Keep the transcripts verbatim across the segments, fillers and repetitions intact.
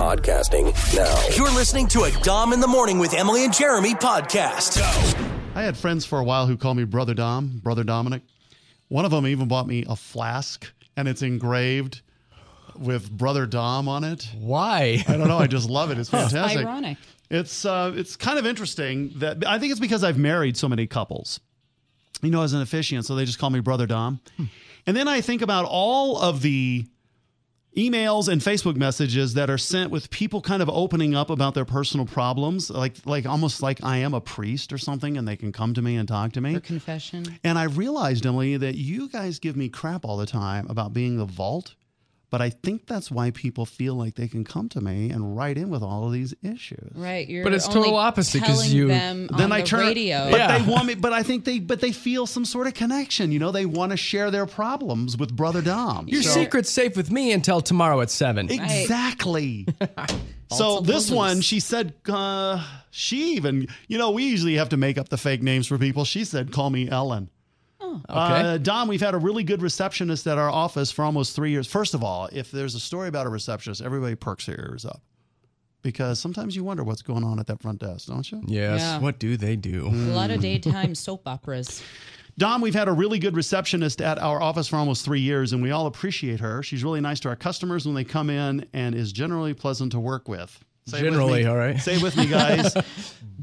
podcasting now. You're listening to a Dom in the Morning with Emily and Jeremy podcast. Go. I had friends for a while who called me Brother Dom, Brother Dominic. One of them even bought me a flask, and it's engraved with Brother Dom on it. Why? I don't know. I just love it. It's fantastic. Ironic. It's uh, it's kind of interesting that I think it's because I've married so many couples, you know, as an officiant. So they just call me Brother Dom. Hmm. And then I think about all of the emails and Facebook messages that are sent with people kind of opening up about their personal problems, like like almost like I am a priest or something, and they can come to me and talk to me. For confession. And I realized, Emily, that you guys give me crap all the time about being the vault. But I think that's why people feel like they can come to me and write in with all of these issues. Right. You're But it's only total opposite, 'cause telling you- them on Then the I turn, radio. but Yeah. they want me. But I think they, but they feel some sort of connection. You know, they want to share their problems with Brother Dom. Your So- secret's safe with me until tomorrow at seven. Exactly. So Also this lose. one, she said, uh, she even, you know, we usually have to make up the fake names for people. She said, call me Ellen. Okay. Uh, Dom, we've had a really good receptionist at our office for almost three years. First of all, if there's a story about a receptionist, everybody perks their ears up. Because sometimes you wonder what's going on at that front desk, don't you? Yes. Yeah. What do they do? A lot of daytime soap operas. Dom, we've had a really good receptionist at our office for almost three years, and we all appreciate her. She's really nice to our customers when they come in and is generally pleasant to work with. Say it with Generally, me. all right. Say it with me, guys. but,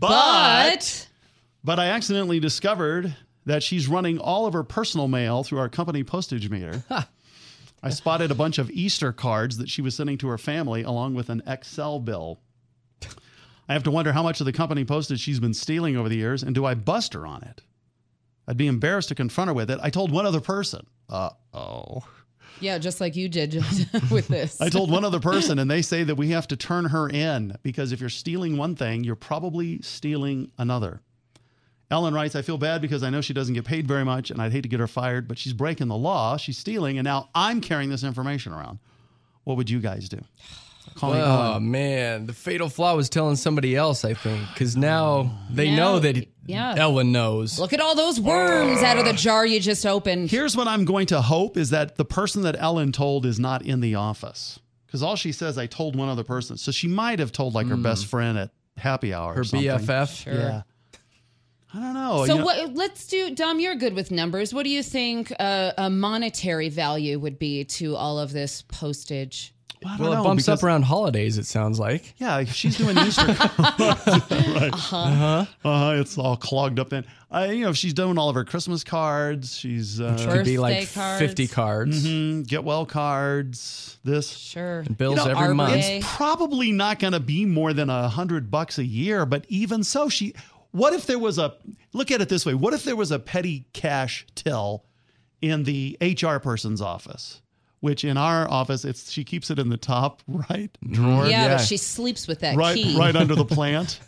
But but I accidentally discovered that she's running all of her personal mail through our company postage meter. I spotted a bunch of Easter cards that she was sending to her family along with an Excel bill. I have to wonder how much of the company postage she's been stealing over the years, and do I bust her on it? I'd be embarrassed to confront her with it. I told one other person. Uh-oh. yeah, just like you did with this. I told one other person, and they say that we have to turn her in because if you're stealing one thing, you're probably stealing another. Ellen writes, I feel bad because I know she doesn't get paid very much, and I'd hate to get her fired, but she's breaking the law. She's stealing, and now I'm carrying this information around. What would you guys do? Call me Oh, Ellen. man. The fatal flaw was telling somebody else, I think, because now they Now- know that yeah. Ellen knows. Look at all those worms out of the jar you just opened. Here's what I'm going to hope is that the person that Ellen told is not in the office. Because all she says, I told one other person. So she might have told like her best friend at happy hour Her or something. B F F. Sure. Yeah. I don't know. So You know- what? Let's do, Dom. You're good with numbers. What do you think uh, a monetary value would be to all of this postage? I don't Well, know, it bumps because- up around holidays, it sounds like. Yeah, if she's doing Easter. right. Uh-huh. Uh-huh. It's all clogged up in. Uh, you know, if she's doing all of her Christmas cards, she's uh, Could be like Birthday cards. fifty cards. mm, get well cards. This Sure. Bills You know, every Arbor month. Day. it's probably not going to be more than a hundred bucks a year. But even so, she. What if there was a? Look at it this way. What if there was a petty cash till in the H R person's office? Which in our office, it's she keeps it in the top right drawer. Yeah, yeah. but she sleeps with that Right, key. right under the plant.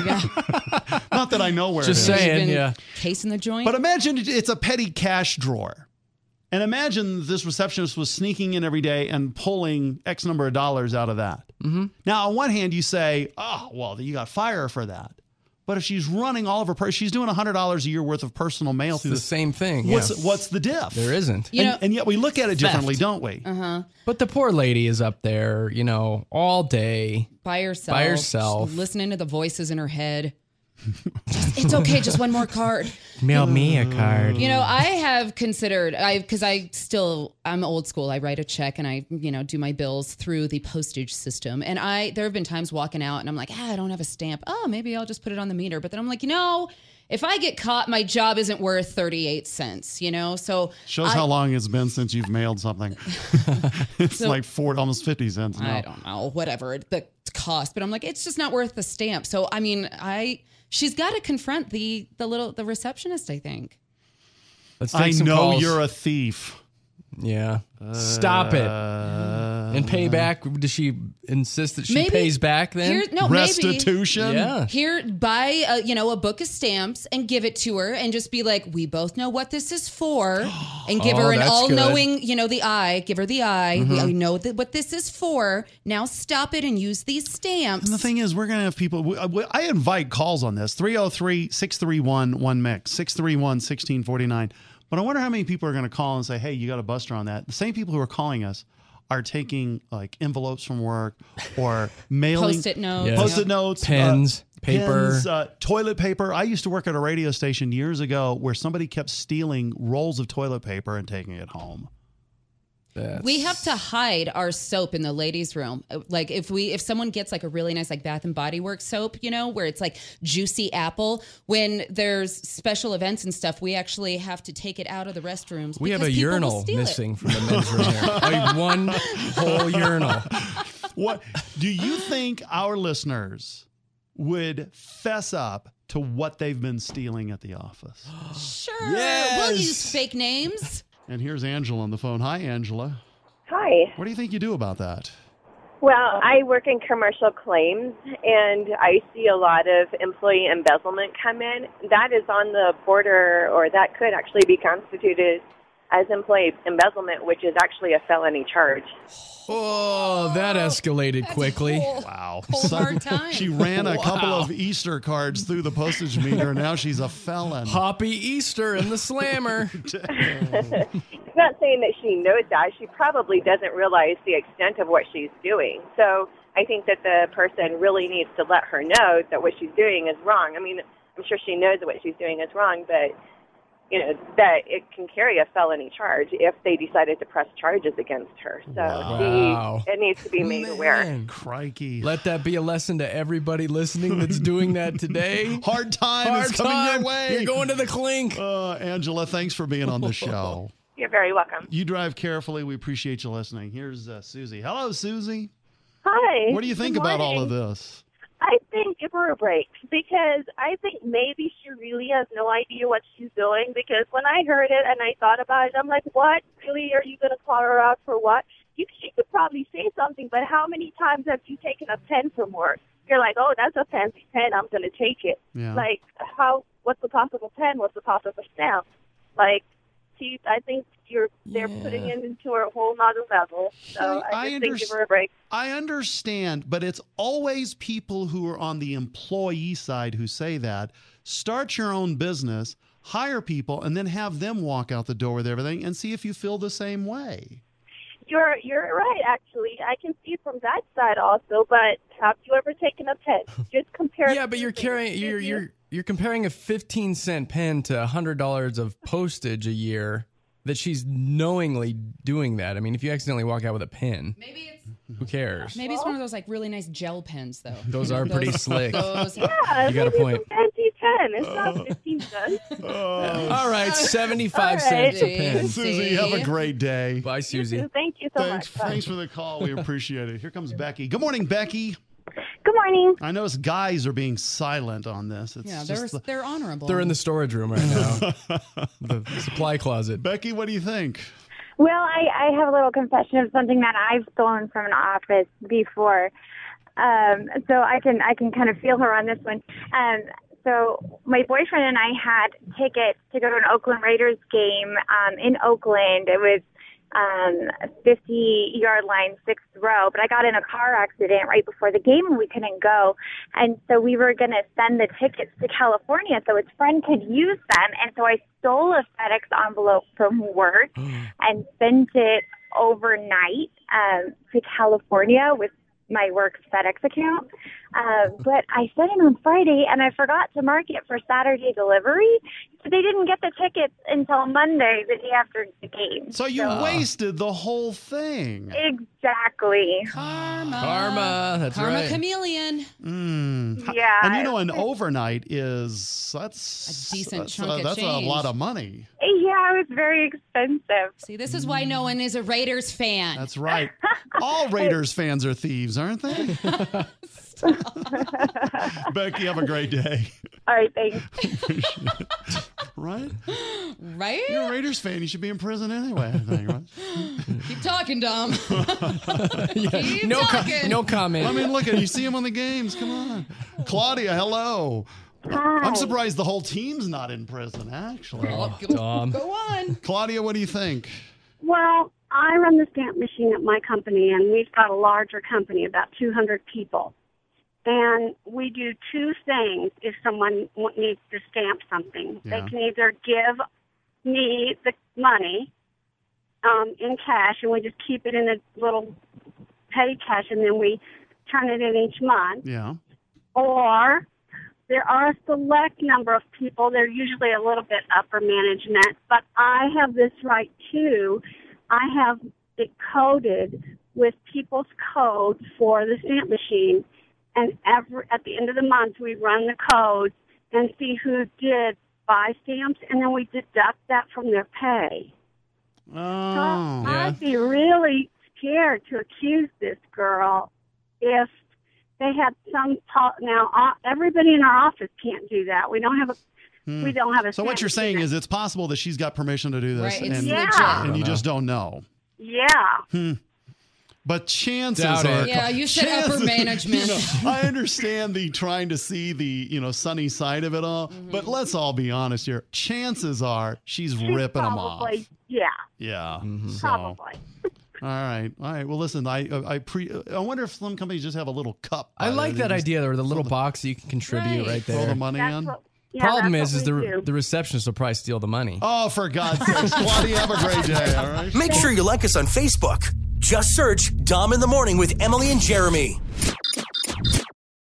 Not that I know where Just it is. saying. Even yeah. Case in the joint. But imagine it's a petty cash drawer. And imagine this receptionist was sneaking in every day and pulling X number of dollars out of that. Mm-hmm. Now, on one hand, you say, oh, well, you got fire for that. But if she's running all of her, per- she's doing one hundred dollars a year worth of personal mail It's through the the same thing. What's, yeah. what's the diff? There isn't. You and, know- and yet we look at it differently, Theft. don't we? Uh-huh. But the poor lady is up there, you know, all day. by herself. By herself. just listening to the voices in her head. Just, it's okay, just one more card. Mail me a card. You know, I have considered, I because I still, I'm old school. I write a check and I, you know, do my bills through the postage system. And I, there have been times walking out and I'm like, ah, I don't have a stamp. Oh, maybe I'll just put it on the meter. But then I'm like, you know, if I get caught, my job isn't worth thirty-eight cents, you know? So Shows I, how long it's been since you've mailed something. It's So- like four, almost fifty cents now. I don't know, whatever the cost, but I'm like, it's just not worth the stamp. So, I mean, I, she's got to confront the, the little, the receptionist, I think. Let's take I some know calls. you're a thief. Yeah. Stop it. And pay back. Does she insist that she Maybe- pays back then? Here, no, maybe. Restitution? Yeah. Here, buy a, you know, a book of stamps and give it to her and just be like, we both know what this is for, and give Oh, her an that's all-knowing, you know, the eye, give her the eye. We, we know that what this is for. Now stop it and use these stamps. And the thing is, we're going to have people. we- we- I invite calls on this three oh three, six three one, one mix, six three one, one six four nine. But I wonder how many people are going to call and say, hey, you got a buster on that. The same people who are calling us are taking like envelopes from work or mailing Post-it notes. Yes. post-it notes, Pens, uh, paper. pens, uh, toilet paper. I used to work at a radio station years ago where somebody kept stealing rolls of toilet paper and taking it home. That's- We have to hide our soap in the ladies' room. Like if we if someone gets like a really nice like Bath and Body Works soap, you know, where it's like juicy apple, when there's special events and stuff, we actually have to take it out of the restrooms. We have a because people will urinal steal it. missing from the men's room here. Like one whole urinal. What do you think our listeners would fess up to what they've been stealing at the office? Sure. Yes. We'll use fake names. And here's Angela on the phone. Hi, Angela. Hi. What do you think you do about that? Well, I work in commercial claims, and I see a lot of employee embezzlement come in. That is on the border, or that could actually be constituted as employee embezzlement, which is actually a felony charge. Oh, that escalated quickly. Whole, Wow. whole hard time. She ran a couple Wow. of Easter cards through the postage meter, and now she's a felon. Hoppy Easter in the slammer. It's not saying that she knows that. She probably doesn't realize the extent of what she's doing. So I think that the person really needs to let her know that what she's doing is wrong. I mean, I'm sure she knows that what she's doing is wrong, but you know, that it can carry a felony charge if they decided to press charges against her. So Wow. she, it needs to be made aware. Man. Crikey. Let that be a lesson to everybody listening that's doing that today. Hard time Hard is coming time. your way. You're going to the clink. Uh, Angela, thanks for being on the show. You're very welcome. You drive carefully. We appreciate you listening. Here's uh, Susie. Hello, Susie. Hi. What do you think Good about all morning. of this? I think give her a break because I think maybe she really has no idea what she's doing because when I heard it and I thought about it, I'm like, what? Really? Are you going to call her out for what? You, she could probably say something, but how many times have you taken a pen from work? You're like, oh, that's a fancy pen. I'm going to take it. Yeah. Like, how? What's the cost of a pen? What's the cost of a stamp? Like, she, I think you're they're Yeah. putting it into a whole nother level. So I I just think give underst- her a break. I understand, but it's always people who are on the employee side who say that. Start your own business, hire people, and then have them walk out the door with everything and see if you feel the same way. You're you're right. Actually, I can see it from that side also. But have you ever taken a pen? Just compare. Yeah, but you're two carrying things. you're If you- you're you're comparing a fifteen cent pen to a hundred dollars of postage a year. That she's knowingly doing that. I mean, if you accidentally walk out with a pen, Maybe it's who cares? maybe it's one of those like really nice gel pens though. Those are pretty slick. Those, Yeah, You got a maybe point. It's a fancy pen. It's not fifteen cents. All right, seventy-five All right. cents a pen. Susie, have a great day. Bye, Susie. Thank you so Thanks, much. Bye. thanks for the call. We appreciate it. Here comes Becky. Good morning, Becky. Good morning. I notice guys are being silent on this. It's yeah, they're just the- they're honorable. They're in the storage room right now, the supply closet. Becky, what do you think? Well, I, I have a little confession of something that I've stolen from an office before. Um, so I can I can kind of feel her on this one. Um, so my boyfriend and I had tickets to go to an Oakland Raiders game um, in Oakland. It was um, fifty-yard line, sixth row. But I got in a car accident right before the game, and we couldn't go. And so we were going to send the tickets to California so his friend could use them. And so I stole a FedEx envelope from work and sent it overnight um, to California with my work's FedEx account. Uh, but I sent it on Friday, and I forgot to mark it for Saturday delivery. So they didn't get the tickets until Monday, the day after the game. So you wasted the whole thing. Exactly. Karma. Karma, that's Karma right. chameleon. Mm. Yeah. And you know, an overnight is that's A decent that's, chunk uh, of that's change. a lot of money. Yeah, it was very expensive. See, this is why no one is a Raiders fan. That's right. All Raiders fans are thieves, aren't they? Becky, have a great day. All right, thanks. Right? right? You're a Raiders fan. You should be in prison anyway, I think, right? Keep talking, Dom. Keep No, co- talking. no comment. I mean, look at you see him on the games. Come on. Claudia, hello. Hi. I'm surprised the whole team's not in prison, actually. Oh, Dom. Go on. Claudia, what do you think? Well, I run the stamp machine at my company, and we've got a larger company, about two hundred people. And we do two things if someone w- needs to stamp something. Yeah. They can either give me the money, um, in cash, and we just keep it in a little petty cash, and then we turn it in each month. Yeah. Or there are a select number of people. They're usually a little bit upper management, but I have this right too. I have it coded with people's code for the stamp machine, and every, at the end of the month we run the codes and see who did buy stamps, and then we deduct that from their pay. Oh. So Yeah. I'd be really scared to accuse this girl if they had some po- now uh, everybody in our office can't do that. We don't have a Hmm. we don't have a So what you're saying is it's possible that she's got permission to do this, Right, it's and, Yeah. legit. and you just don't know. yeah. Hmm. But chances Doubt are, it. Yeah, you said upper chances- management. you know, I understand the trying to see the you know sunny side of it all, Mm-hmm. but let's all be honest here. Chances are she's, She's ripping them off. probably, Yeah, Yeah. Mm-hmm. So, probably. all right, all right. Well, listen, I I pre. I wonder if some companies just have a little cup. I by like there. that They just idea, or the little throw the- box that you can contribute Right. right Throw the there. money That's in. what, yeah, Problem that's is, is what the we do. the receptionist will probably steal the money. Oh, for God's sakes, Claudia, have a great day. All right. Make sure you like us on Facebook. Just search Dom in the Morning with Emily and Jeremy.